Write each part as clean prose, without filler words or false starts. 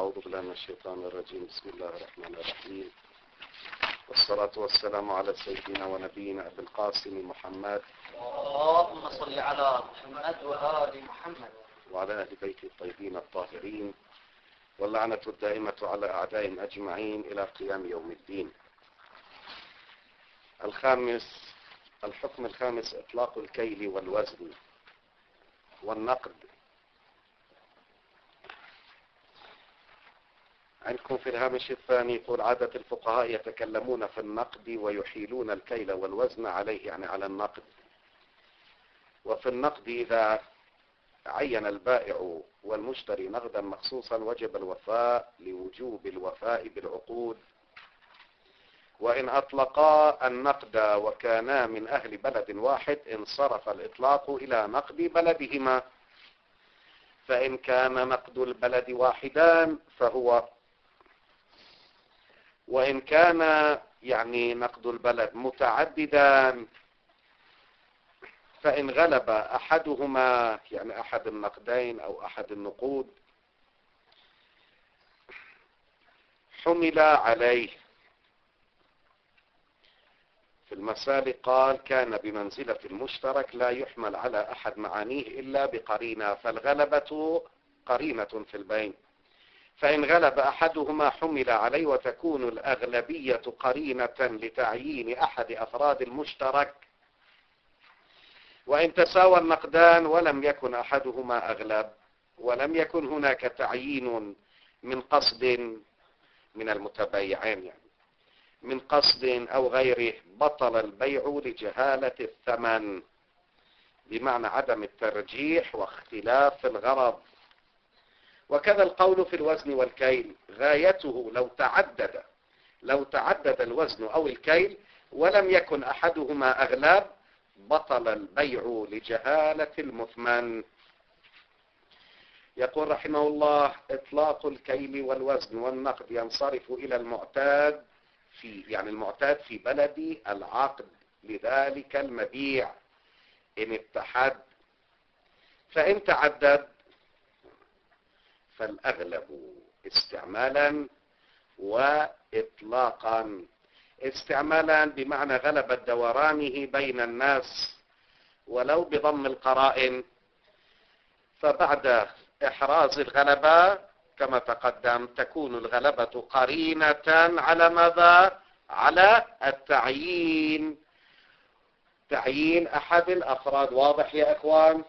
أعوذ بالله من الشيطان الرجيم. بسم الله الرحمن الرحيم، والصلاة والسلام على سيدنا ونبينا أبي القاسم محمد، اللهم صل على محمد وآل محمد وعلى أهل بيته الطيبين الطاهرين، واللعنة الدائمة على أعدائهم أجمعين إلى قيام يوم الدين. الحكم الخامس إطلاق الكيل والوزن والنقد. عندكم في الهامش الثاني يقول: عادة الفقهاء يتكلمون في النقد ويحيلون الكيل والوزن عليه، يعني على النقد. وفي النقد إذا عين البائع والمشتري نقدا مخصوصا وجب الوفاء لوجوب الوفاء بالعقود، وإن أطلقا النقد وكانا من أهل بلد واحد انصرف الإطلاق إلى نقد بلدهما، فإن كان نقد البلد واحدا فهو، وإن كان نقد البلد متعددا فإن غلب أحدهما أحد النقدين أو أحد النقود حمل عليه. في المسالك قال: كان بمنزلة المشترك لا يحمل على أحد معانيه إلا بقرينة، فالغلبة قرينة في البين، فإن غلب أحدهما حمل عليه، وتكون الأغلبية قرينة لتعيين أحد أفراد المشترك. وإن تساوى النقدان ولم يكن أحدهما أغلب ولم يكن هناك تعيين من قصد من المتبايعين من قصد أو غيره، بطل البيع لجهالة الثمن، بمعنى عدم الترجيح واختلاف الغرض. وكذا القول في الوزن والكيل، غايته لو تعدد الوزن أو الكيل ولم يكن أحدهما أغلب بطل البيع لجهالة المثمن. يقول رحمه الله: إطلاق الكيل والوزن والنقد ينصرف إلى المعتاد المعتاد في بلد العقد لذلك المبيع إن اتحد، فإن تعدد فالأغلب استعمالا وإطلاقا. استعمالا بمعنى غلبة دورانه بين الناس، ولو بضم القرائن، فبعد إحراز الغلبة كما تقدم تكون الغلبة قرينة على ماذا؟ على التعيين، تعيين أحد الأفراد. واضح يا إخوان؟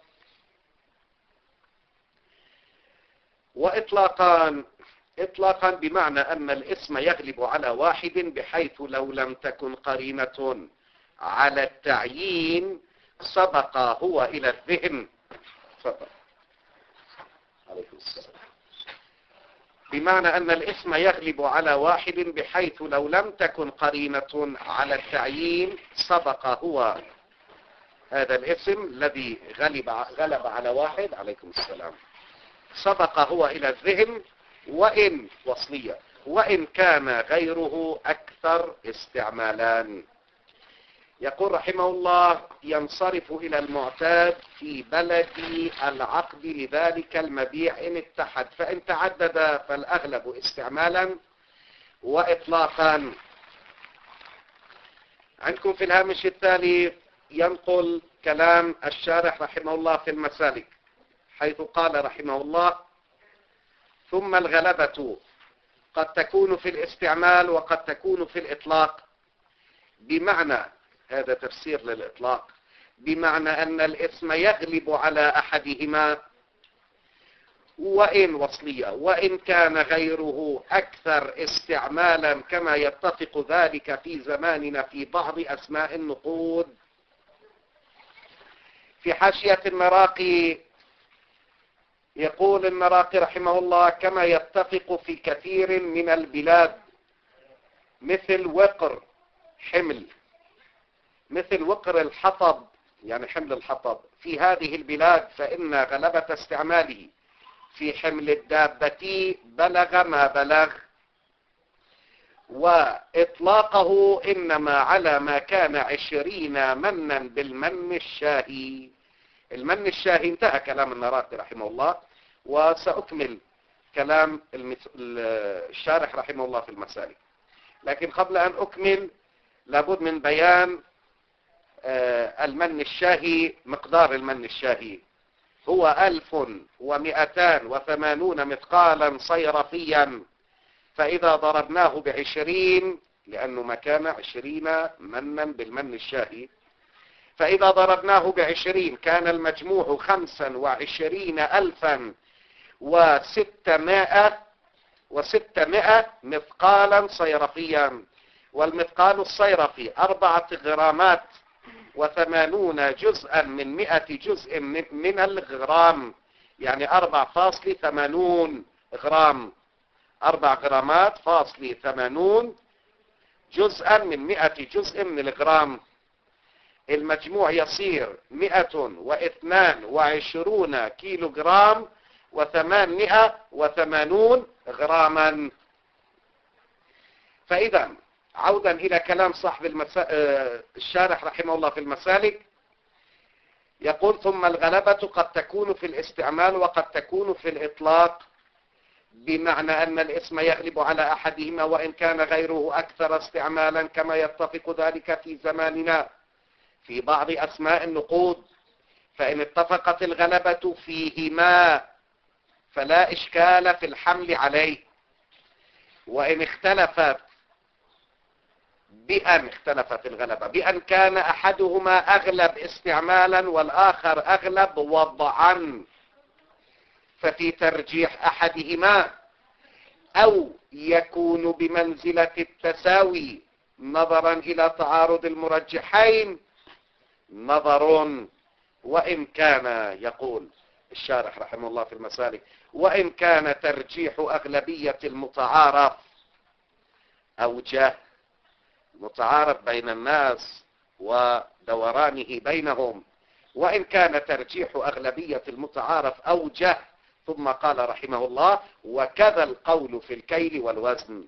إطلاقا بمعنى أن الاسم يغلب على واحد، بحيث لو لم تكن قرينة على التعيين سبق هو إلى الذهن. عليكم السلام. بمعنى أن الاسم يغلب على واحد، بحيث لو لم تكن قرينة على التعيين سبق هو هذا الاسم الذي غلب على واحد، عليكم السلام، سبق هو إلى الذهن، وإن وصلية، وإن كان غيره أكثر استعمالا. يقول رحمه الله: ينصرف إلى المعتاد في بلد العقد لذلك المبيع إن اتحد، فإن تعدد فالأغلب استعمالا وإطلاقا. عندكم في الهامش التالي ينقل كلام الشارح رحمه الله في المسالك، حيث قال رحمه الله: ثم الغلبة قد تكون في الاستعمال وقد تكون في الإطلاق، بمعنى، هذا تفسير للإطلاق، بمعنى أن الاسم يغلب على أحدهما، وإن وصلية، وإن كان غيره أكثر استعمالا، كما يتفق ذلك في زماننا في بعض أسماء النقود. في حاشية المراقي يقول المراقي رحمه الله: كما يتفق في كثير من البلاد، مثل وقر حمل، مثل وقر الحطب حمل الحطب في هذه البلاد، فإن غلبة استعماله في حمل الدابة بلغ ما بلغ، وإطلاقه إنما على ما كان 20 منا بالمن الشاهي. المن الشاهي انتهى كلام المراقي رحمه الله، وسأكمل كلام الشارح رحمه الله في المسالك. لكن قبل أن أكمل لابد من بيان المن الشاهي. مقدار المن الشاهي هو 1280 مثقالا صيرفيا، فإذا ضربناه ب20، لأنه مكان 20 منا بالمن الشاهي، فإذا ضربناه ب20 كان المجموع 25,600 مثقالا صيرفيا. والمثقال الصيرفي 4 غرامات و80 جزءا من 100 جزء من الغرام، يعني 4.80 غرام. 4 غرامات 80 جزءا من 100 جزء من الغرام. المجموع يصير 122 كيلو جرام و880 غراما. فإذا عودا إلى كلام صاحب الشارح رحمه الله في المسالك، يقول: ثم الغلبة قد تكون في الاستعمال وقد تكون في الإطلاق، بمعنى أن الاسم يغلب على أحدهما وإن كان غيره أكثر استعمالا، كما يتفق ذلك في زماننا في بعض أسماء النقود. فإن اتفقت الغلبة فيهما فلا إشكال في الحمل عليه. وإن اختلفت الغلبة بأن كان أحدهما أغلب استعمالا والآخر أغلب وضعا، ففي ترجيح أحدهما، أو يكون بمنزلة التساوي نظرا إلى تعارض المرجحين نظر. وإن كان، يقول الشارح رحمه الله في المسالك، وإن كان ترجيح أغلبية المتعارف أوجه، متعارف بين الناس ودورانه بينهم، وإن كان ترجيح أغلبية المتعارف أوجه. ثم قال رحمه الله: وكذا القول في الكيل والوزن.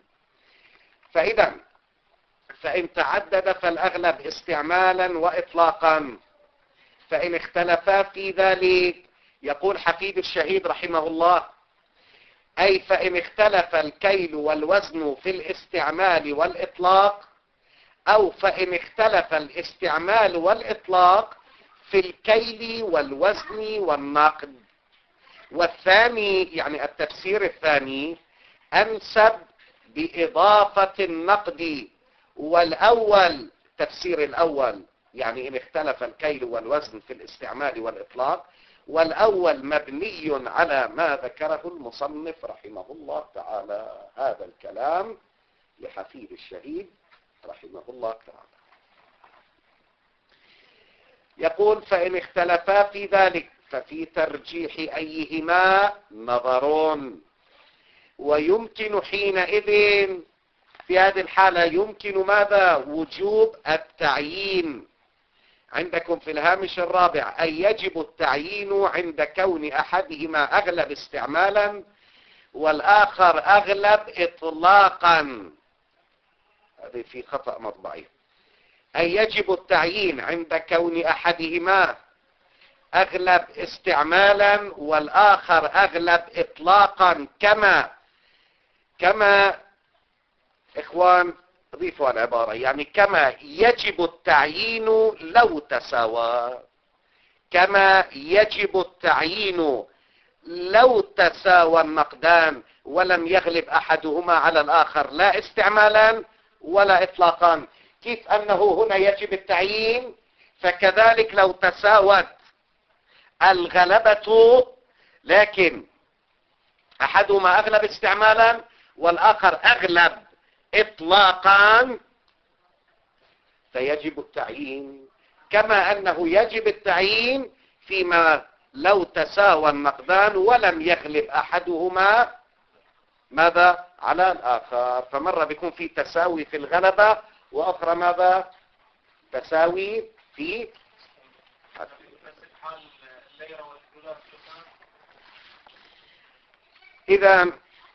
فإن تعدد فالأغلب استعمالا وإطلاقا. فإن اختلفا في ذلك، يقول حفيد الشهيد رحمه الله، أي فإن اختلف الكيل والوزن في الاستعمال والإطلاق، أو فإن اختلف الاستعمال والإطلاق في الكيل والوزن والنقد. والثاني، يعني التفسير الثاني، أنسب بإضافة النقد. والأول، تفسير الأول، يعني إن اختلف الكيل والوزن في الاستعمال والإطلاق، والأول مبني على ما ذكره المصنف رحمه الله تعالى. هذا الكلام لحفيد الشهيد رحمه الله تعالى. يقول: فإن اختلفا في ذلك ففي ترجيح أيهما نظر. ويمكن حينئذ، في هذه الحالة، يمكن ماذا؟ وجوب التعيين. عندكم في الهامش الرابع: أي يجب التعيين عند كون أحدهما أغلب استعمالا والآخر أغلب إطلاقا. هذه في خطأ مطبعي. أي يجب التعيين عند كون أحدهما أغلب استعمالا والآخر أغلب إطلاقا، كما إخوان ضيفوا العبارة، يعني كما يجب التعيين لو تساوى. كما يجب التعيين لو تساوى النقدان ولم يغلب أحدهما على الآخر، لا استعمالا ولا إطلاقا. كيف أنه هنا يجب التعيين، فكذلك لو تساوت الغلبة لكن أحدهما أغلب استعمالا والآخر أغلب إطلاقا، فيجب التعيين. كما أنه يجب التعيين فيما لو تساوى النقدان ولم يغلب أحدهما ماذا على الآخر. فمرة بيكون في تساوي في الغلبة، وأخرى ماذا؟ تساوي في إذا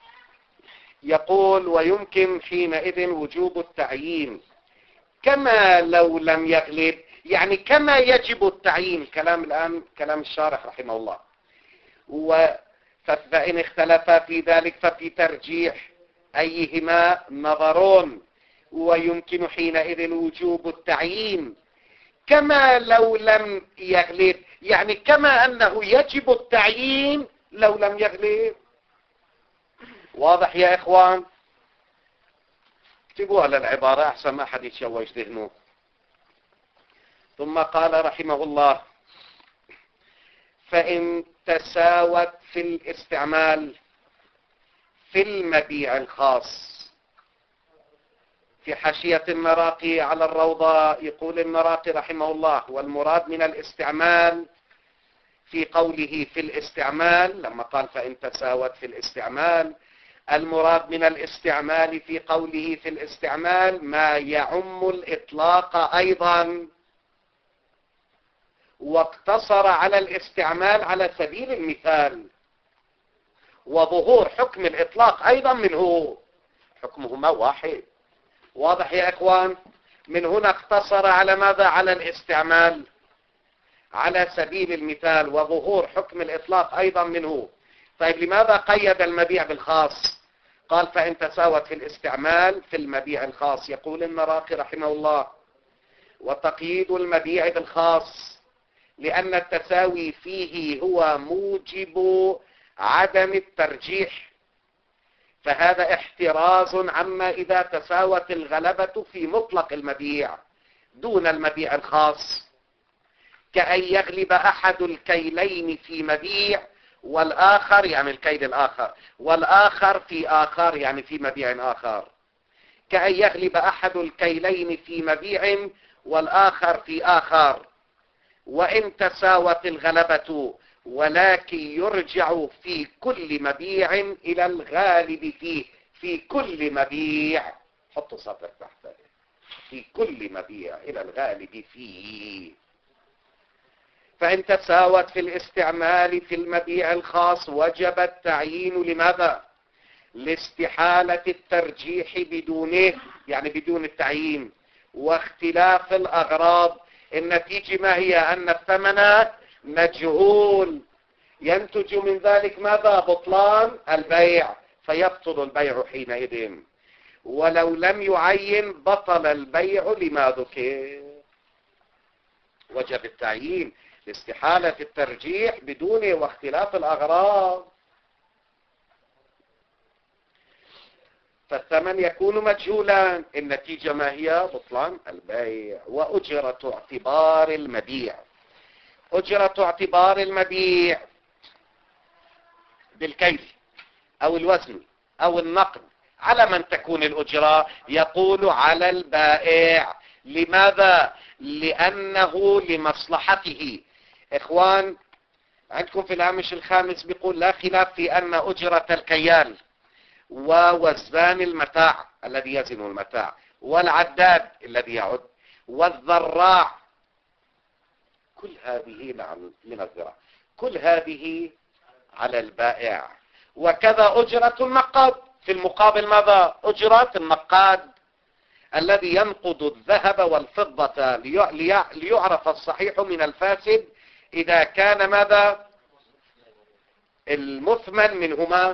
يقول: ويمكن حينئذ وجوب التعيين كما لو لم يغلب، يعني كما يجب التعيين. كلام الآن كلام الشارح رحمه الله. فإن اختلفا في ذلك ففي ترجيح أيهما نظرون، ويمكن حينئذ وجوب التعيين كما لو لم يغلب، يعني كما أنه يجب التعيين لو لم يغلب. واضح يا إخوان؟ اكتبوها للعبارة أحسن ما أحد يتشوش ذهنه. ثم قال رحمه الله: فإن تساوت في الاستعمال في المبيع الخاص. في حاشية المراقي على الروضة يقول المراقي رحمه الله: والمراد من الاستعمال في قوله في الاستعمال، لما قال فإن تساوت في الاستعمال، المراد من الاستعمال في قوله في الاستعمال ما يعم الإطلاق أيضا، واقتصر على الاستعمال على سبيل المثال، وظهور حكم الإطلاق أيضا منه، حكمهما واحد. واضح يا إخوان؟ من هنا اقتصر على ماذا؟ على الاستعمال على سبيل المثال، وظهور حكم الإطلاق أيضا منه. طيب لماذا قيد المبيع بالخاص؟ قال فإن تساوت في الاستعمال في المبيع الخاص. يقول المراقي رحمه الله: وتقييد المبيع بالخاص لأن التساوي فيه هو موجب عدم الترجيح، فهذا احتراز عما إذا تساوت الغلبة في مطلق المبيع دون المبيع الخاص، كأن يغلب أحد الكيلين في مبيع والآخر، يعني الكيل الآخر، والآخر في آخر، يعني في مبيع آخر. كأن يغلب أحد الكيلين في مبيع والآخر في آخر، وإن تساوت الغلبة، ولكن يرجع في كل مبيع إلى الغالب فيه. في كل مبيع، حطوا سطر تحت، في كل مبيع إلى الغالب فيه. فإن تساوت في الاستعمال في المبيع الخاص وجب التعيين. لماذا؟ لاستحالة الترجيح بدونه، يعني بدون التعيين، واختلاف الأغراض. النتيجة ما هي؟ أن الثمن مجهول، ينتج من ذلك ماذا؟ بطلان البيع، فيبطل البيع حينئذ. ولو لم يعين بطل البيع لما ذكر. وجب التعيين لاستحالة الترجيح بدونه واختلاف الأغراض. فالثمن يكون مجهولا، النتيجة ما هي؟ بطلان البيع. وأجرة اعتبار المبيع، أجرة اعتبار المبيع بالكيل أو الوزن أو النقد، على من تكون الأجرة؟ يقول على البائع. لماذا؟ لأنه لمصلحته. إخوان، عندكم في الهامش الخامس بيقول: لا خلاف في أن أجرة الكيال ووزان المتاع الذي يزن المتاع، والعداد الذي يعد، والذراع، كل هذه من الذراع، كل هذه على البائع. وكذا أجرة النقاد في المقابل ماذا؟ أجرة النقاد الذي ينقض الذهب والفضة ليعرف الصحيح من الفاسد إذا كان ماذا؟ المثمن منهما.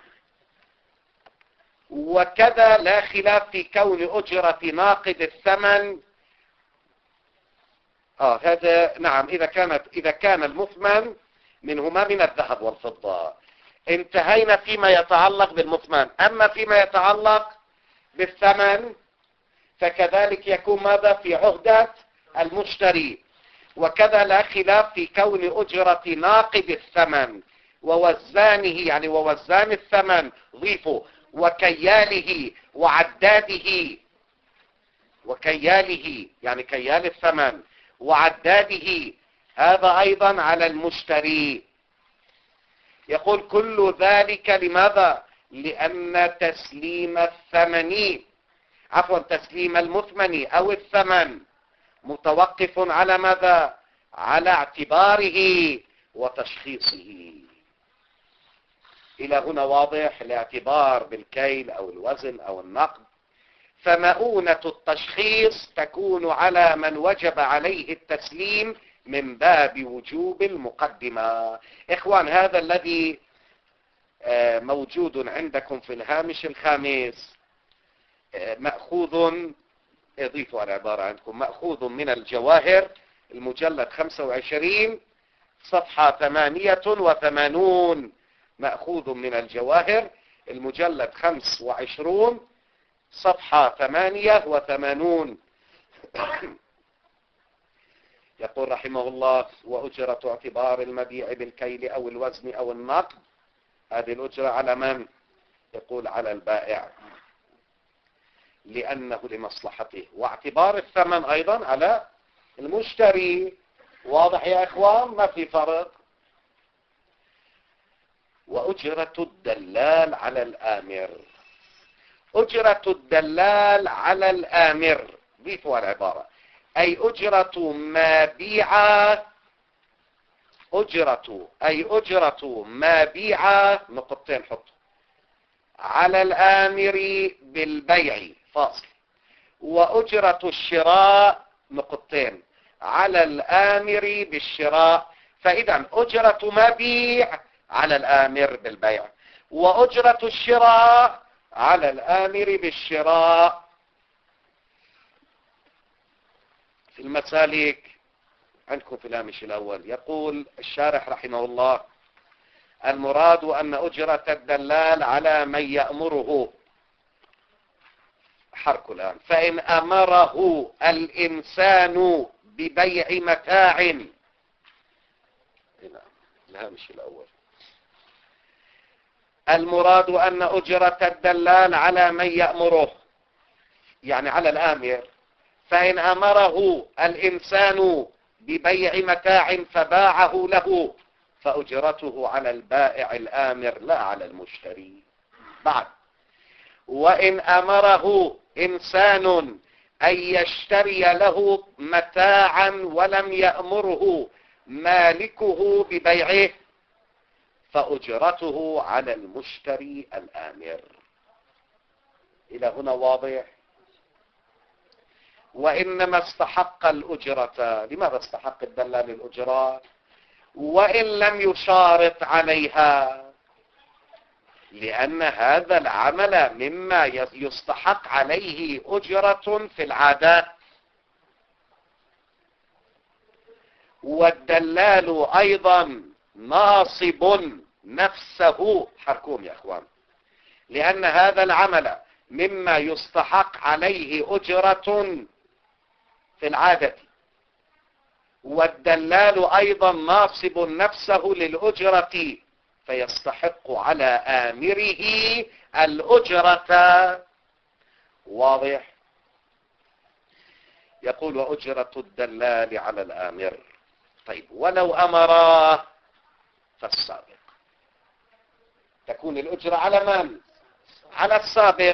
وكذا لا خلاف في كون أجرة ناقد الثمن، هذا نعم، إذا كان المثمن منهما من الذهب والفضة. انتهينا فيما يتعلق بالمثمن. أما فيما يتعلق بالثمن فكذلك يكون ماذا؟ في عهدة المشتري. وكذا لا خلاف في كون أجرة ناقد الثمن ووزانه، يعني ووزان الثمن ضيفه، وكياله وعداده، وكياله يعني كيال الثمن وعداده، هذا أيضا على المشتري. يقول كل ذلك لماذا؟ لأن تسليم الثمن، تسليم المثمن أو الثمن متوقف على ماذا؟ على اعتباره وتشخيصه. إلى هنا واضح؟ الاعتبار بالكيل أو الوزن أو النقد. فمؤونة التشخيص تكون على من وجب عليه التسليم من باب وجوب المقدمة. إخوان، هذا الذي موجود عندكم في الهامش الخامس، مأخوذ، اضيفوا العبارة عندكم، مأخوذ من الجواهر المجلد 25 صفحة 88، مأخوذ من الجواهر المجلد 25 صفحة 88. يقول رحمه الله: وأجرة اعتبار المبيع بالكيل أو الوزن أو النقد، هذه الأجرة على من؟ يقول على البائع لأنه لمصلحته، واعتبار الثمن أيضا على المشتري. واضح يا إخوان؟ ما في فرق. وأجرة الدلال على الآمر، أجرة الدلال على الآمر، ضيفوا العبارة، أي أجرة ما بيع، أجرة ما بيع، نقطتين حطوا، على الآمر بالبيع فاصل، وأجرة الشراء نقطتين على الآمر بالشراء. فإذا أجرة ما بيع على الآمر بالبيع، وأجرة الشراء على الآمر بالشراء. في المسالك عندكم في الهامش الأول يقول الشارح رحمه الله: المراد أن أجرة الدلال على من يأمره، حرك الآن، فإن أمره الإنسان ببيع متاع، الهامش الأول، المراد أن أجرة الدلال على من يأمره، يعني على الآمر، فإن أمره الإنسان ببيع متاع فباعه له فأجرته على البائع الآمر لا على المشتري. بعد: وإن أمره إنسان أن يشتري له متاعا ولم يأمره مالكه ببيعه فأجرته على المشتري الآمر. إلى هنا واضح؟ وإنما استحق الأجرة، لماذا استحق الدلال الأجرة وإن لم يشارط عليها؟ لأن هذا العمل مما يستحق عليه أجرة في العادات، والدلال أيضا ناصب نفسه، حركوم يا أخوان، لأن هذا العمل مما يستحق عليه أجرة في العادة، والدلال أيضا ناصب نفسه للأجرة فيستحق على آمره الأجرة. واضح؟ يقول: وأجرة الدلال على الآمر. طيب، ولو أمراه فالسابق، تكون الأجرة على من؟ على السابق.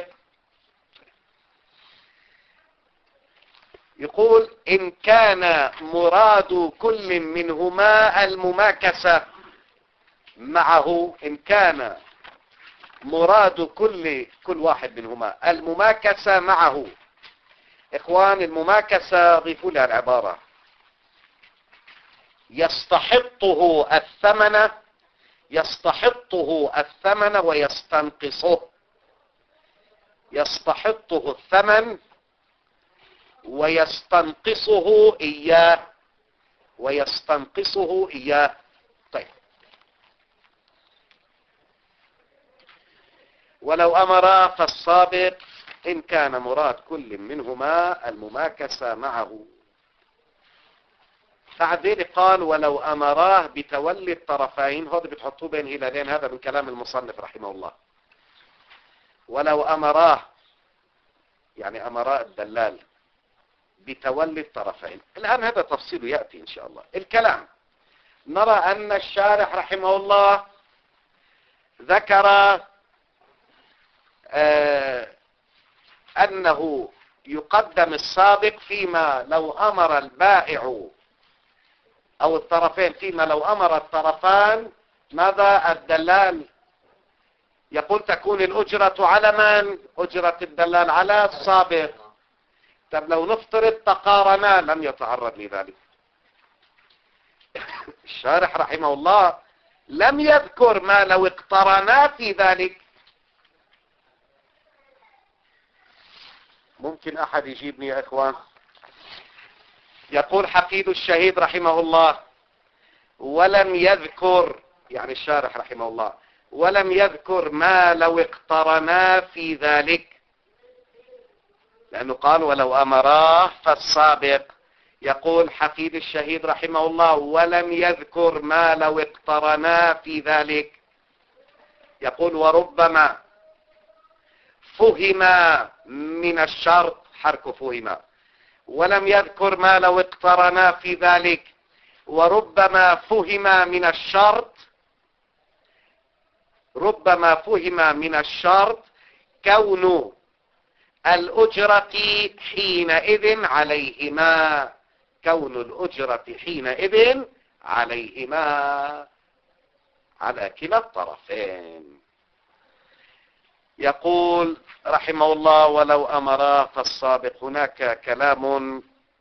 يقول: إن كان مراد كل منهما المماكسة معه، إن كان مراد كل واحد منهما المماكسة معه. إخوان، المماكسة ضيفوا لها العبارة: يستحطه الثمن ويستنقصه، يستحطه الثمن ويستنقصه إياه، طيب. ولو أمرا فالسابق إن كان مراد كل منهما المماكسة معه. بعد ذلك قال: ولو أمراه بتولي الطرفين، هذا بتحطوه بين هلالين، هذا من كلام المصنف رحمه الله. ولو أمراه يعني أمراء الدلال بتولي الطرفين. الآن هذا تفصيل يأتي إن شاء الله. الكلام، نرى أن الشارح رحمه الله ذكر أنه يقدم السابق فيما لو أمر البائع أو الطرفين، فيما لو أمر الطرفان ماذا؟ الدلال. يقول: تكون الأجرة على من؟ أجرة الدلال على السابق. طب لو نفترض تقارنا، لم يتعرض لذلك. الشارح رحمه الله لم يذكر ما لو اقترنا في ذلك. ممكن احد يجيبني يا اخوان؟ يقول حفيد الشهيد رحمه الله ولم يذكر، يعني الشارح رحمه الله، ولم يذكر ما لو اقترنا في ذلك، لأنه قال ولو أمراه فالسابق. يقول حفيد الشهيد رحمه الله ولم يذكر ما لو اقترنا في ذلك. يقول وربما فهم من الشرط، حرك فهم، ولم يذكر ما لو اقترنا في ذلك، وربما فهم من الشرط، ربما فهم من الشرط كون الأجرة حينئذ عليهما، كون الأجرة حينئذ عليهما على كلا الطرفين. يقول رحمه الله ولو أمراه فالسابق. هناك كلام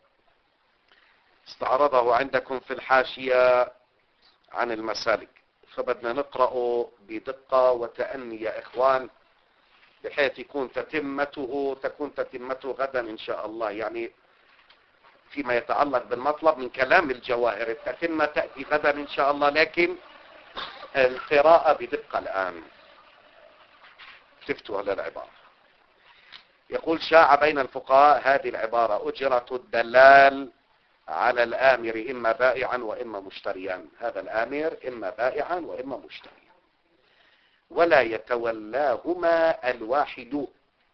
استعرضه عندكم في الحاشية عن المسالك، فبدنا نقرأه بدقة وتأني يا إخوان، بحيث تكون تتمته غدا إن شاء الله. يعني فيما يتعلق بالمطلب من كلام الجواهر، التتمة تأتي غدا إن شاء الله، لكن القراءة بدقة الآن. شفتوا على العبارة. يقول شاع بين الفقهاء هذه العبارة أجرة الدلال على الآمر إما بائعا وإما مشتريا. هذا الآمر إما بائعا وإما مشتريا، ولا يتولاهما الواحد،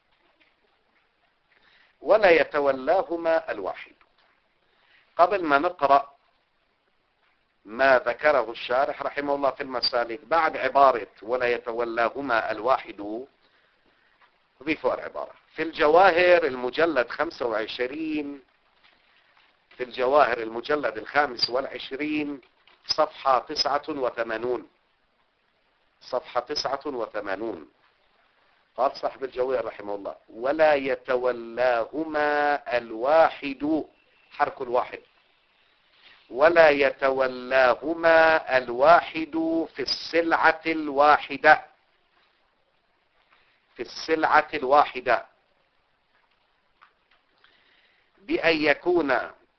ولا يتولاهما الواحد. قبل ما نقرأ ما ذكره الشارح رحمه الله في المسالك بعد عبارة ولا يتولاهما الواحد، ضيفوا العبارة في الجواهر المجلد 25، في الجواهر المجلد 25 صفحة 89، صفحة 89. قال صاحب الجواهر رحمه الله ولا يتولاهما الواحد، حرك الواحد، ولا يتولاهما الواحد في السلعة الواحدة، في السلعة الواحدة بأن يكون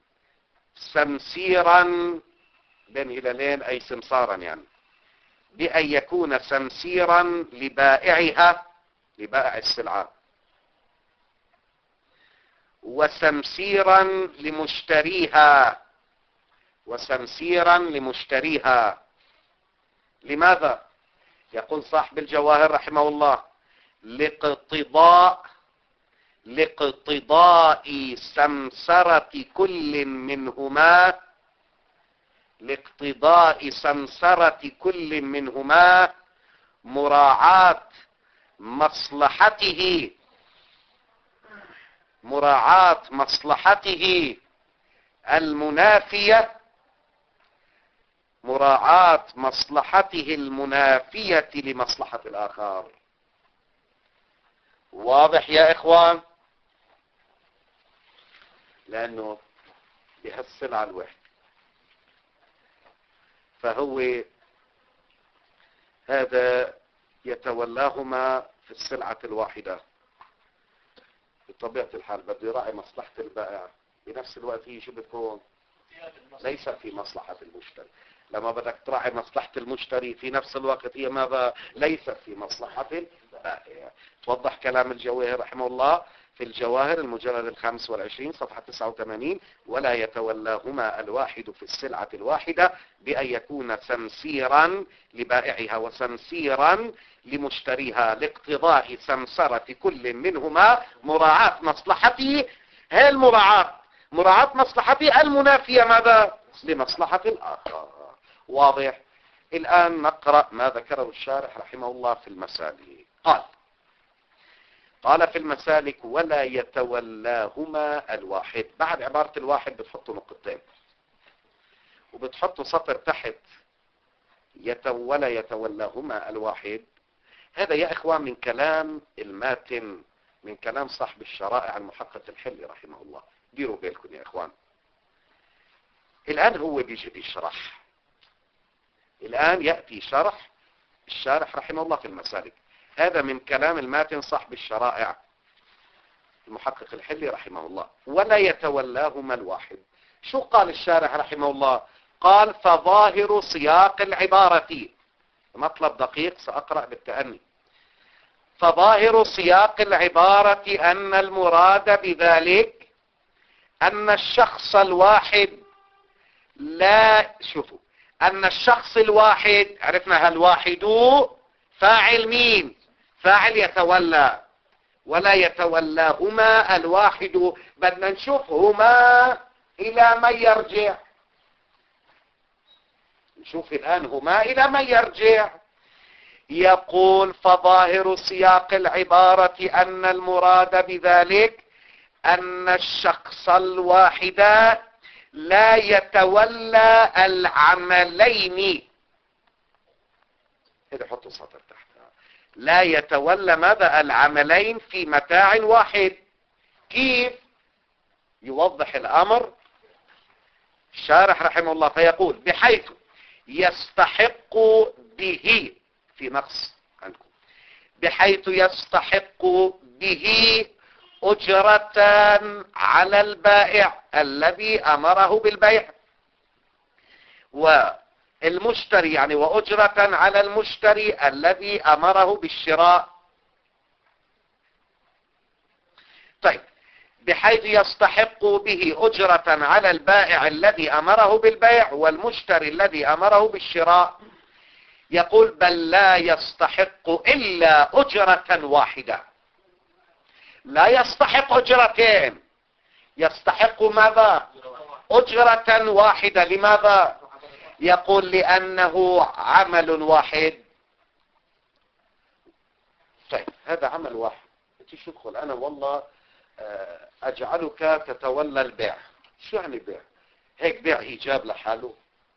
سمسيرا بين هلالين أي سمسارا، يعني بأن يكون سمسيرا لبائعها، لبائع السلعة، وسمسيرا لمشتريها، وسمسيرا لمشتريها. لماذا؟ يقول صاحب الجواهر رحمه الله لاقتضاء سمسرة كل منهما، لاقتضاء سمسرة كل منهما مراعاة مصلحته، مراعاة مصلحته المنافية، مراعاة مصلحته المنافية لمصلحة الآخر. واضح يا إخوان؟ لأنه بهالسلعة الواحدة، فهو هذا يتولاهما في السلعة الواحدة. بطبيعة الحال بده يراعي مصلحة البائع، بنفس الوقت هي شو بتكون ليس في مصلحة المشتري. لما بدك تراعي مصلحة المشتري في نفس الوقت هي ماذا؟ ليست في مصلحة البائع. توضح كلام الجواهر رحمه الله في الجواهر المجلد 25 صفحة 89 ولا يتولاهما الواحد في السلعة الواحدة بأن يكون سمسيرا لبائعها وسمسيرا لمشتريها لاقتضاء سمسرة كل منهما مراعاة مصلحته. هي المراعاة مراعاة مصلحته المنافية ماذا؟ لمصلحة الآخر. واضح؟ الآن نقرأ ما ذكره الشارح رحمه الله في المسالك. قال في المسالك ولا يتولاهما الواحد. بعد عبارة الواحد بتحطوا نقطتين وبتحطوا سطر تحت ولا يتولاهما الواحد. هذا يا إخوان من كلام الماتن، من كلام صاحب الشرائع المحقق الحلي رحمه الله. ديروا بالكم يا إخوان. الآن هو بيجي بيشرح الآن يأتي شرح الشارح رحمه الله في المسالك. هذا من كلام الماتن صاحب الشرائع المحقق الحلي رحمه الله. ولا يتولاهما الواحد. شو قال الشارح رحمه الله؟ قال فظاهر سياق العبارة، مطلب دقيق سأقرأ بالتأني. فظاهر سياق العبارة أن المراد بذلك أن الشخص الواحد شوفوا أن الشخص الواحد، عرفنا الواحد فاعل مين؟ فاعل يتولى، ولا يتولاهما الواحد. بدنا نشوف هما إلى من يرجع. نشوف الآن هما إلى من يرجع. يقول فظاهر سياق العبارة أن المراد بذلك أن الشخص الواحد لا يتولى العملين. إذا حطوا سطر تحتها. لا يتولى ماذا؟ العملين في متاع واحد. كيف؟ يوضح الأمر الشارح رحمه الله فيقول بحيث يستحق به، في نقص عنكم، بحيث يستحق به أجرة على البائع الذي أمره بالبيع، والمشتري يعني وأجرة على المشتري الذي أمره بالشراء. طيب، بحيث يستحق به أجرة على البائع الذي أمره بالبيع والمشتري الذي أمره بالشراء. يقول بل لا يستحق إلا أجرة واحدة. لا يستحق أجرتين، يستحق ماذا؟ أجرة واحدة. لماذا؟ يقول لأنه عمل واحد. طيب، هذا عمل واحد. شو تدخل أنا والله أجعلك تتولى البيع. شو يعني بيع؟ هيك بيع إيجاب لحاله؟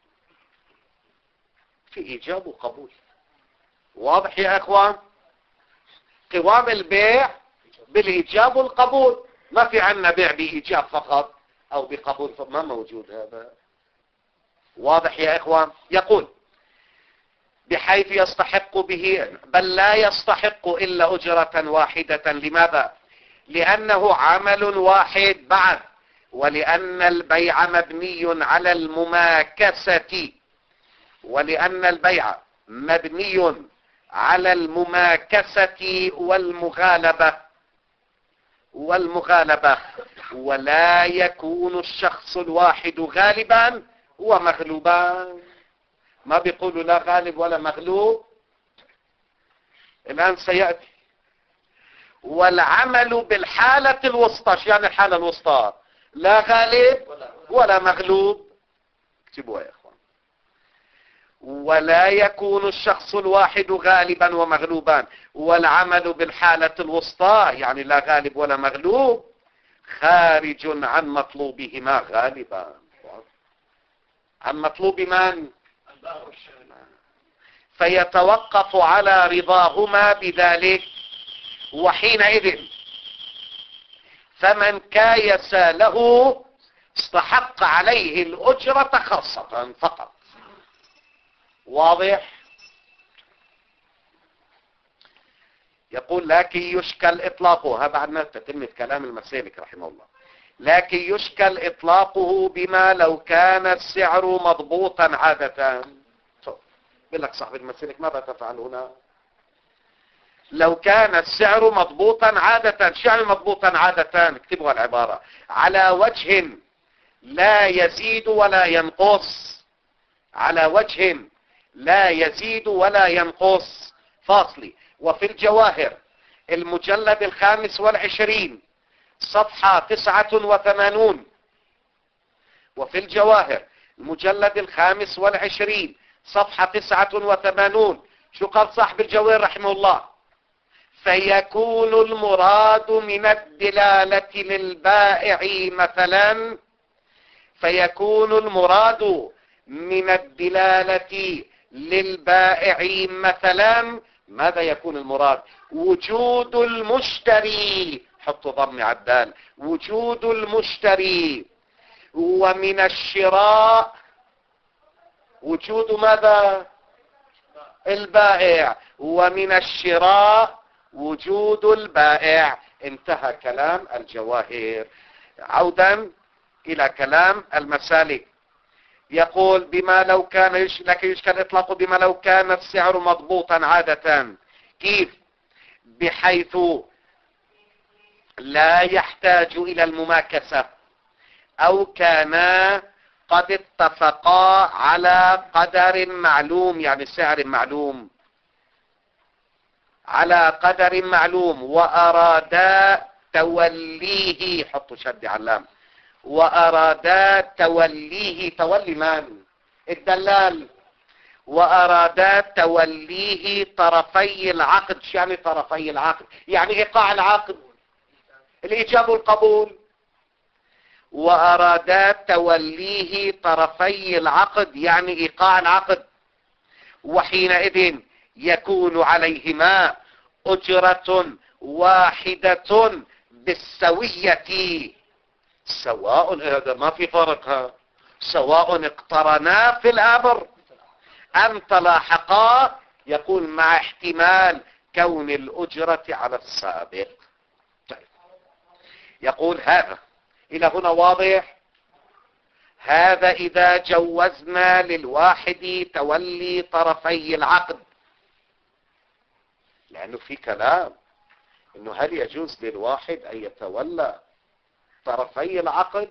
في إيجاب وقبول. واضح يا أخوان؟ قوام البيع بالإيجاب والقبول. ما في عنا بيع بإيجاب فقط أو بقبول، ما موجود هذا. واضح يا إخوان؟ يقول بحيث يستحق به، بل لا يستحق إلا أجرة واحدة. لماذا؟ لأنه عمل واحد بعد، ولأن البيع مبني على المماكسة، ولأن البيع مبني على المماكسة والمغالبة، ولا يكون الشخص الواحد غالبا ومغلوبا. ما بيقولوا لا غالب ولا مغلوب، الآن سيأتي. والعمل بالحالة الوسطى. شو يعني الحالة الوسطى؟ لا غالب ولا مغلوب. اكتبوها يا اخوان. ولا يكون الشخص الواحد غالبا ومغلوبا، والعمل بالحالة الوسطى يعني لا غالب ولا مغلوب خارج عن مطلوبهما غالبا. عن مطلوب من؟ فيتوقف على رضاهما بذلك. وحينئذ فمن كايس له استحق عليه الأجرة خاصة فقط. واضح؟ يقول لكن يشكل إطلاقه. هذا بعدنا تتمة كلام المسالك رحمه الله. لكن يشكل إطلاقه بما لو كان السعر مضبوطا عادة. بيقول لك صاحب المسالك ماذا تفعل هنا؟ لو كان السعر مضبوطا عادة. شو يعني مضبوطا عادة؟ اكتبوا العبارة. على وجه لا يزيد ولا ينقص. على وجه لا يزيد ولا ينقص. فاصلي. وفي الجواهر المجلد 25 صفحة 89. وفي الجواهر المجلد 25 صفحة 89 شو قال صاحب الجواهر رحمه الله؟ فيكون المراد من الدلالة للبائع مثلا، فيكون المراد من الدلالة للبائع مثلا. ماذا يكون المراد؟ وجود المشتري. حطوا ضم عدال. وجود المشتري. ومن الشراء وجود ماذا؟ البائع، ومن الشراء وجود البائع. انتهى كلام الجواهر. عودا إلى كلام المسالك، يقول بما لو كان لكن يشكل إطلاقه بما لو كان السعر مضبوطا عادة. كيف؟ بحيث لا يحتاج إلى المماكسة، أو كانا قد اتفقا على قدر معلوم، يعني سعر معلوم على قدر معلوم، وأرادا توليه، حطوا شد علام، وأرادا توليه، تولي من؟ الدلال. وأرادا توليه طرفي العقد. شو يعني طرفي العقد؟ يعني إيقاع العقد، الإيجاب والقبول. وأرادا توليه طرفي العقد يعني إيقاع العقد، وحينئذ يكون عليهما أجرة واحدة بالسوية، سواء، هذا ما في فرق، سواء اقترنا في الأمر أم تلاحقا، يقول مع احتمال كون الأجرة على السابق. طيب. يقول هذا إلى هنا واضح. هذا إذا جوزنا للواحد تولي طرفي العقد، لأنه في كلام إنه هل يجوز للواحد أن يتولى طرفي العقد؟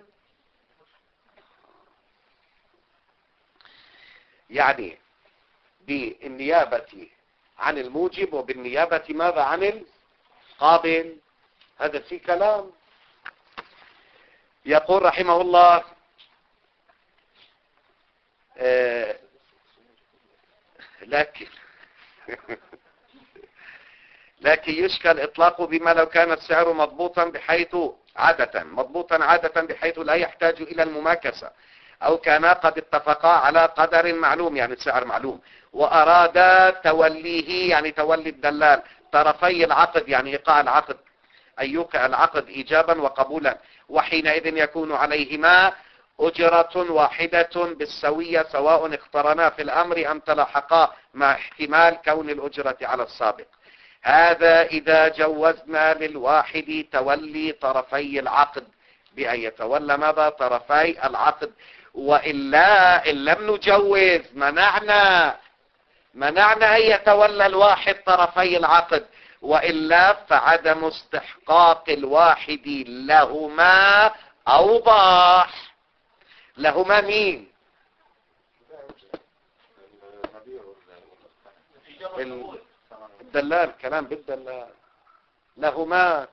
يعني بالنيابة عن الموجب وبالنيابة ماذا عن القابل. هذا في كلام. يقول رحمه الله لكن يشكل إطلاقه بما لو كان السعر مضبوطا عادة بحيث لا يحتاج إلى المماكسة، أو كانا قد اتفقا على قدر معلوم يعني سعر معلوم، وأرادا توليه يعني تولي الدلال طرفي العقد يعني إيقاع العقد، أن يوقع العقد إيجابا وقبولا، وحينئذ يكون عليهما أجرة واحدة بالسوية سواء اقترنا في الأمر أم تلاحقا مع احتمال كون الأجرة على السابق. هذا إذا جوزنا للواحد تولي طرفي العقد، بأن يتولى ماذا؟ طرفي العقد. وإلا إن لم نجوز منعنا أن يتولى الواحد طرفي العقد، وإلا فعدم استحقاق الواحد لهما أوضح. لهما مين؟ الدلال، كلام بالدلال. لهما،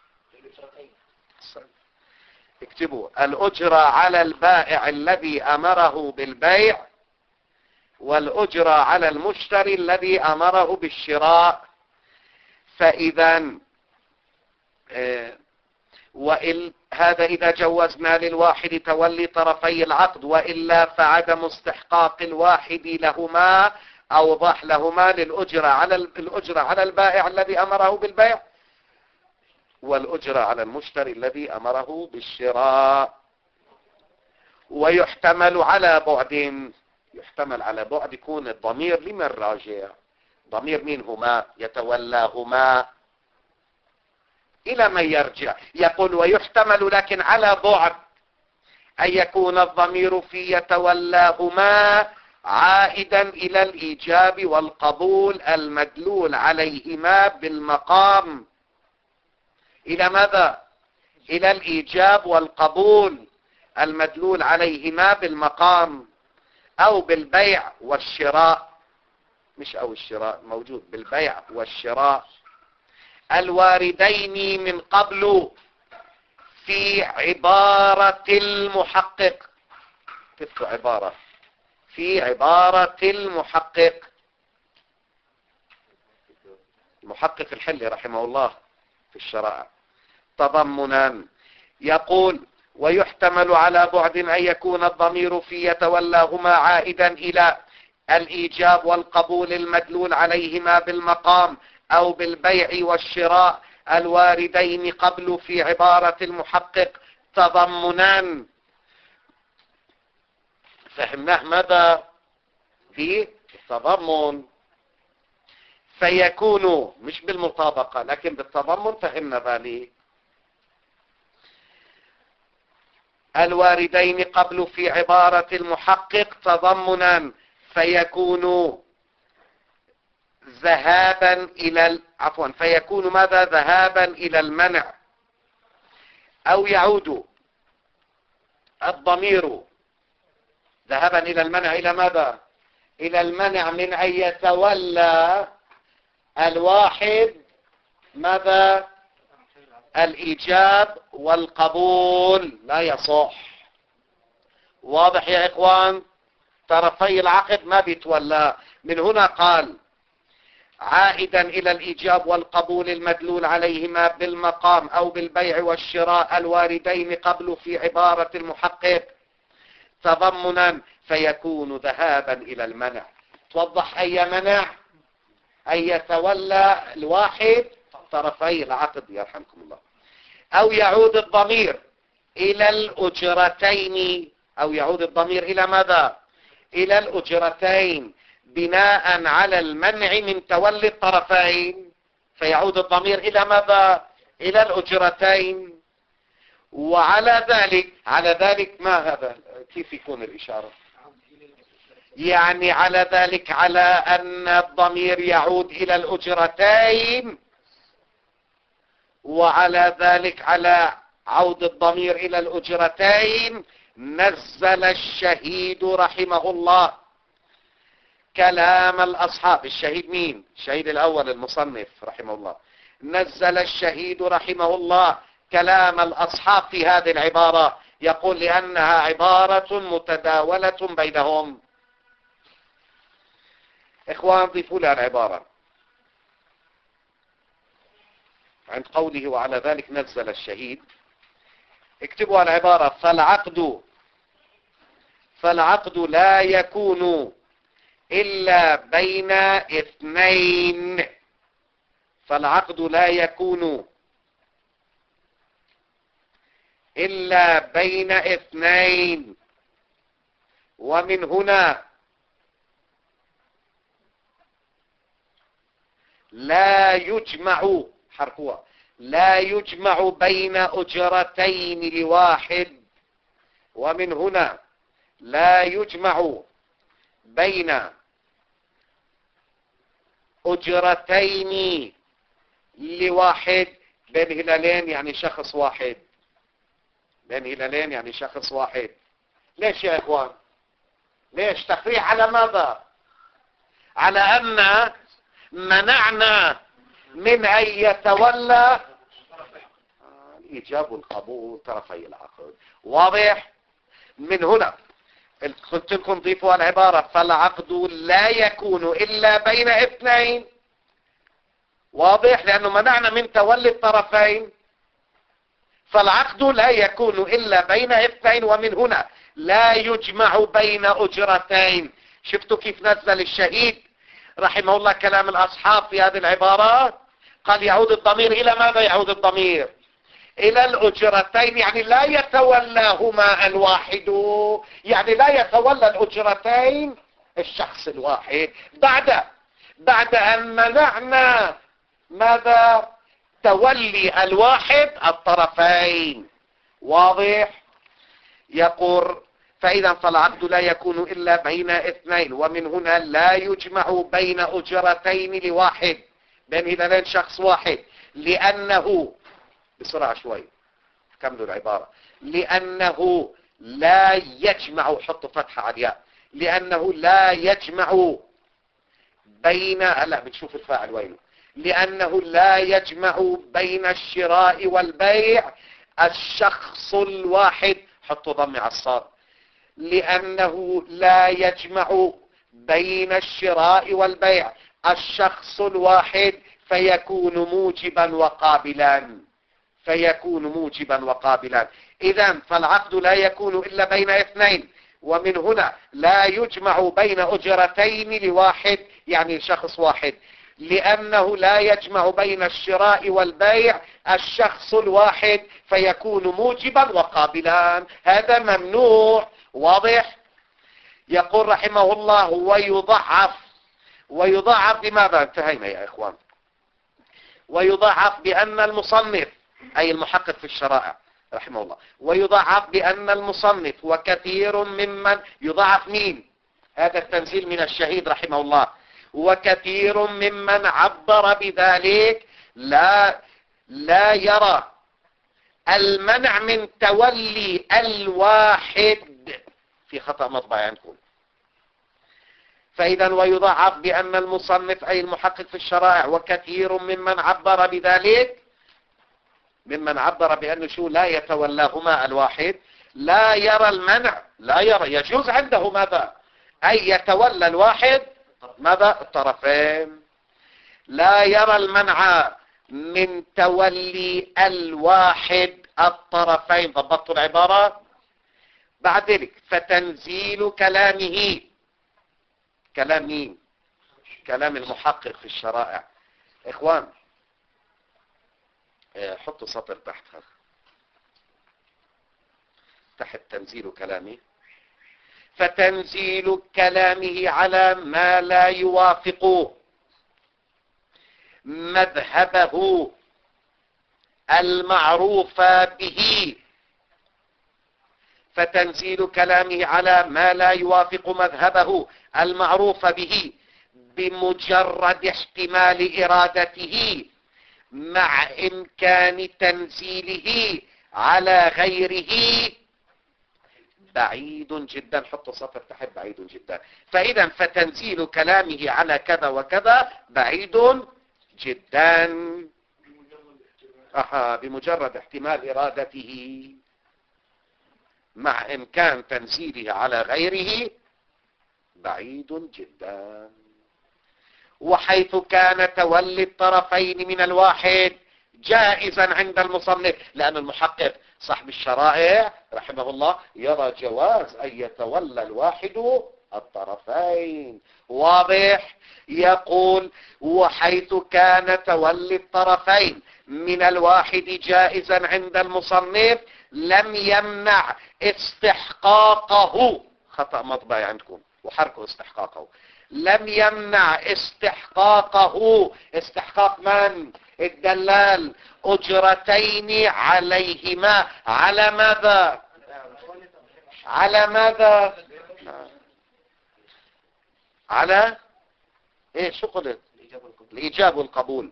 اكتبوا الأجرة على البائع الذي أمره بالبيع، والأجرة على المشتري الذي أمره بالشراء. فإذا هذا إذا جوزنا للواحد تولي طرفي العقد، وإلا فعدم استحقاق الواحد لهما أوضح. لهما للأجرة على البائع الذي أمره بالبيع، والأجرة على المشتري الذي أمره بالشراء. ويحتمل على بعد يكون الضمير لمن راجع؟ ضمير مين هما؟ يتولاهما، إلى من يرجع؟ يقول ويحتمل لكن على بعد أن يكون الضمير في يتولاهما عائدا إلى الإيجاب والقبول المدلول عليهما بالمقام. إلى ماذا؟ إلى الإيجاب والقبول المدلول عليهما بالمقام، أو بالبيع والشراء، مش أو الشراء موجود، بالبيع والشراء الواردين من قبل في عبارة المحقق. كيف عبارة؟ في عبارة المحقق الحلي رحمه الله في الشرائع تضمنا. يقول ويحتمل على بعد أن يكون الضمير في يتولاهما عائدا إلى الإيجاب والقبول المدلول عليهما بالمقام، أو بالبيع والشراء الواردين قبل في عبارة المحقق تضمنا. فهمناه ماذا في التضمن؟ فيكون مش بالمطابقة لكن بالتضمن، فهمنا ذلك. الواردين قبل في عبارة المحقق تضمنا، فيكون ذهابا إلى فيكون ماذا؟ ذهابا إلى المنع، أو يعود الضمير ذهابا إلى المنع إلى ماذا؟ إلى المنع من أن يتولى الواحد ماذا؟ الإيجاب والقبول. لا يصح. واضح يا إخوان؟ طرفي العقد ما بيتولى. من هنا قال عائدا إلى الإيجاب والقبول المدلول عليهما بالمقام أو بالبيع والشراء الواردين قبل في عبارة المحقق تضمنا، فيكون ذهابا إلى المنع. توضح أي منع؟ أن يتولى الواحد طرفي العقد يرحمكم الله. أو يعود الضمير إلى الأجرتين، أو يعود الضمير إلى ماذا؟ إلى الأجرتين بناء على المنع من تولي الطرفين، فيعود الضمير إلى ماذا؟ إلى الأجرتين. وعلى ذلك ما هذا؟ كيف يكون الإشارة؟ يعني على ذلك على أن الضمير يعود إلى الأجرتين، وعلى ذلك على عود الضمير إلى الأجرتين نزل الشهيد رحمه الله كلام الأصحاب. الشهيد مين؟ الشهيد الأول المصنف رحمه الله. نزل الشهيد رحمه الله كلام الأصحاب في هذه العبارة، يقول لأنها عبارة متداولة بينهم. إخوان ضيفوا لها العبارة عند قوله وعلى ذلك نزل الشهيد، اكتبوا العبارة فالعقد لا يكون إلا بين اثنين. فالعقد لا يكون إلا بين اثنين، ومن هنا لا يجمع حرفها لا يجمع بين أجرتين لواحد. ومن هنا لا يجمع بين أجرتين لواحد. بين هلالين يعني شخص واحد. بين هلالين يعني شخص واحد. ليش يا إخوان؟ ليش؟ تفريع على ماذا؟ على أن منعنا من أن يتولى الإيجاب والقبول طرفي العقد. واضح؟ من هنا قلت لكم ضيفوا العبارة فالعقد لا يكون إلا بين اثنين. واضح؟ لأنه منعنا من تولي الطرفين، فالعقد لا يكون إلا بين اثنين، ومن هنا لا يجمع بين أجرتين. شفتوا كيف نزل الشهيد رحمه الله كلام الأصحاب في هذه العبارة؟ قال يعود الضمير إلى ماذا؟ يعود الضمير إلى الأجرتين، يعني لا يتولاهما الواحد، يعني لا يتولى الأجرتين الشخص الواحد بعد أن منعنا ماذا؟ تولي الواحد الطرفين. واضح؟ يقول فإذا فالعقد لا يكون إلا بين اثنين، ومن هنا لا يجمع بين أجرتين لواحد، بين هذين شخص واحد، لأنه بسرعة شوي كملوا العبارة. لأنه لا يجمع، حطوا فتحة على الياء، لأنه لا يجمع بين هلا بنشوف الفاعل وينه. لأنه لا يجمع بين الشراء والبيع الشخص الواحد، حطوا ضم على الصاد. لأنه لا يجمع بين الشراء والبيع الشخص الواحد فيكون موجبا وقابلا. فيكون موجبا وقابلا. إذن فالعقد لا يكون إلا بين اثنين، ومن هنا لا يجمع بين أجرتين لواحد، يعني شخص واحد، لأنه لا يجمع بين الشراء والبيع الشخص الواحد فيكون موجبا وقابلا. هذا ممنوع. واضح؟ يقول رحمه الله ويضعف ويضاعف بماذا؟ انتهينا يا إخوان. ويضاعف بأن المصنف أي المحقق في الشرائع رحمه الله، ويضاعف بأن المصنف وكثير ممن يضاعف مين؟ هذا التنزيل من الشهيد رحمه الله. وكثير ممن عبر بذلك لا يرى المنع من تولي الواحد في خطأ مطبعي عندكم. فإذا ويضاعف بأن المصنف أي المحقق في الشرائع وكثير ممن عبر بذلك، ممن عبر بأنه شو لا يتولاهما الواحد، لا يرى المنع، لا يرى، يجوز عنده ماذا؟ أي يتولى الواحد ماذا؟ الطرفين. لا يرى المنع من تولي الواحد الطرفين. ضبطوا العبارة؟ بعد ذلك فتنزيل كلامه، كلام مين؟ كلام المحقق في الشرائع. إخوان حطوا سطر تحتها، تحت تنزيل كلامه. فتنزيل كلامه على ما لا يوافق مذهبه المعروف به، فتنزيل كلامه على ما لا يوافق مذهبه المعروف به بمجرد احتمال إرادته مع إمكان تنزيله على غيره بعيد جدا. حطوا سطر تحت بعيد جدا. فإذا فتنزيل كلامه على كذا وكذا بعيد جدا بمجرد احتمال إرادته مع إمكان تنزيله على غيره بعيد جدا. وحيث كان تولي الطرفين من الواحد جائزا عند المصنف، لأن المحقق صاحب الشرائع رحمه الله يرى جواز أن يتولى الواحد الطرفين. واضح؟ يقول وحيث كان تولي الطرفين من الواحد جائزا عند المصنف لم يمنع استحقاقه. خطأ مطبعي عندكم وحركوا استحقاقه. لم يمنع استحقاقه. استحقاق من؟ الدلال. أجرتين عليهما. على ماذا؟ على ماذا؟ على ايه؟ شو قلت؟ الإيجاب والقبول.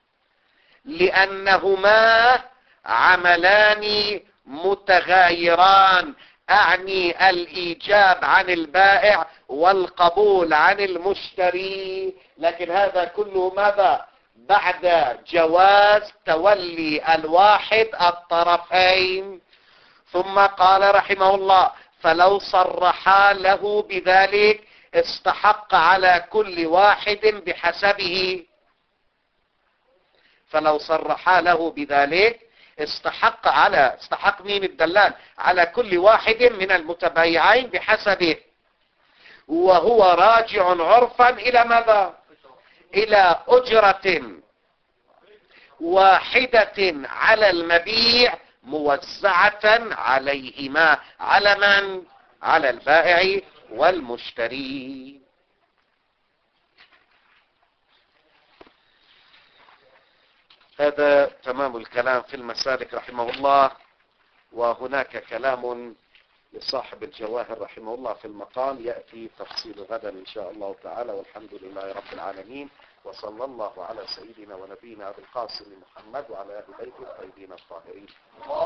لأنهما عملان متغايران، أعني الإيجاب عن البائع والقبول عن المشتري. لكن هذا كله ماذا؟ بعد جواز تولي الواحد الطرفين. ثم قال رحمه الله فلو صرحا له بذلك استحق على كل واحد بحسبه. فلو صرحا له بذلك استحق مين؟ الدلال. على كل واحد من المتبايعين بحسبه. وهو راجع عرفا إلى ماذا؟ إلى أجرة واحدة على المبيع موزعة عليهما. على من؟ على البائع والمشتري. هذا تمام الكلام في المسالك رحمه الله. وهناك كلام لصاحب الجواهر رحمه الله في المقام يأتي تفصيل غدا إن شاء الله تعالى. والحمد لله رب العالمين، وصلى الله على سيدنا ونبينا أبي القاسم محمد وعلى أهل بيته الطيبين الطاهرين.